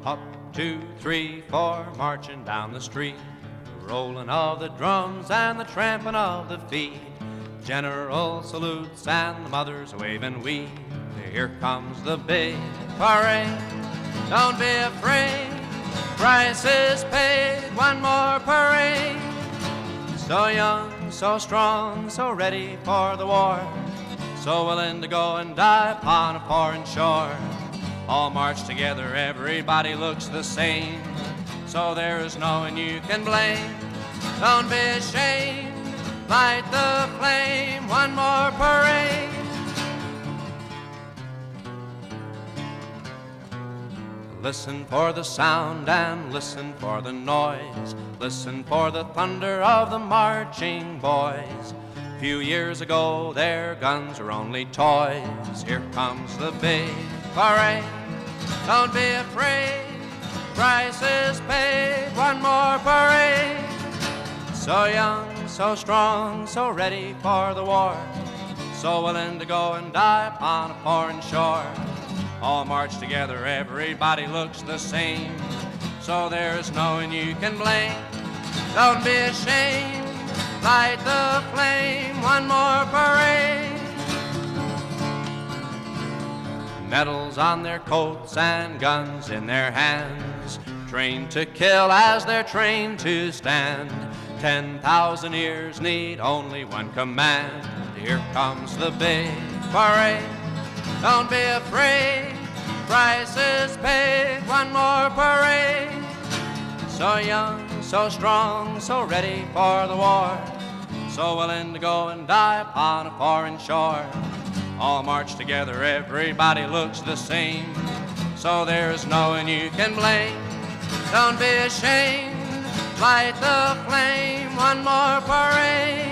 Up, 2, 3, 4, marching down the street, rolling of the drums and the tramping of the feet. General salutes and the mothers waving we. Here comes the big parade. Don't be afraid, price is paid. One more parade. So young, so strong, so ready for the war, so willing to go and die upon a foreign shore. All march together, everybody looks the same, so there is no one you can blame. Don't be ashamed, light the flame. One more parade. Listen for the sound and listen for the noise. Listen for the thunder of the marching boys. A few years ago their guns were only toys. Here comes the big parade. Don't be afraid, price is paid. One more parade. So young, so strong, so ready for the war, so willing to go and die upon a foreign shore. All march together, everybody looks the same, so there's no one you can blame. Don't be ashamed, light the flame. One more parade. Medals on their coats and guns in their hands, trained to kill as they're trained to stand. 10,000 ears need only one command. Here comes the big parade. Don't be afraid, price is paid. One more parade. So young, so strong, so ready for the war, so willing to go and die upon a foreign shore. All march together, everybody looks the same, so there's no one you can blame. Don't be ashamed, light the flame. One more parade.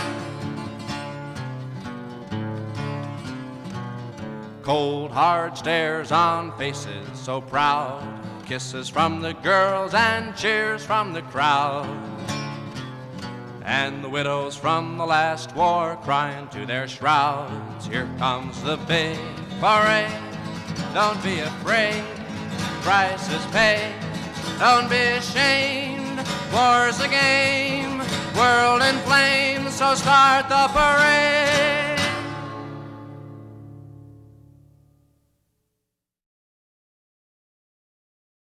Cold, hard stares on faces so proud, kisses from the girls and cheers from the crowd, and the widows from the last war crying to their shrouds. Here comes the big parade. Don't be afraid, price is paid. Don't be ashamed, war's a game, world in flames, so start the parade.